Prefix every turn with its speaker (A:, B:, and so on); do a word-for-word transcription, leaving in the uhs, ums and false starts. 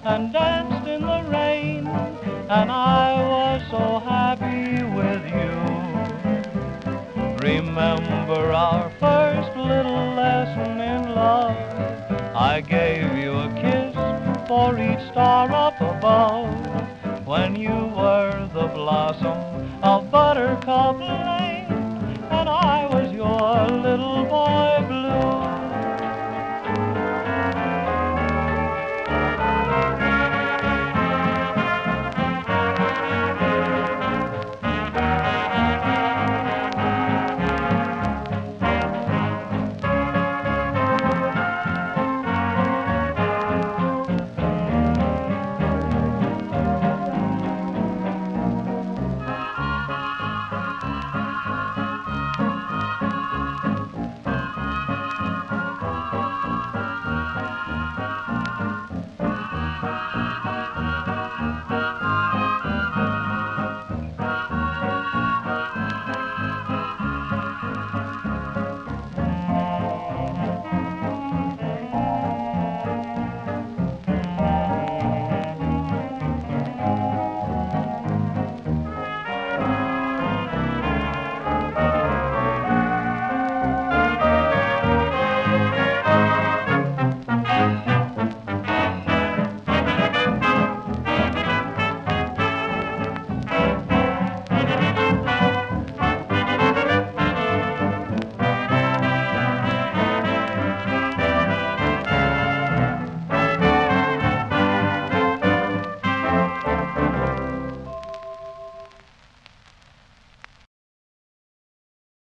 A: and danced in the rain, and I was so happy with you. Remember our first little lesson in love? I gave you a kiss for each star up above, when you were the blossom of Buttercup Lane, and I was your little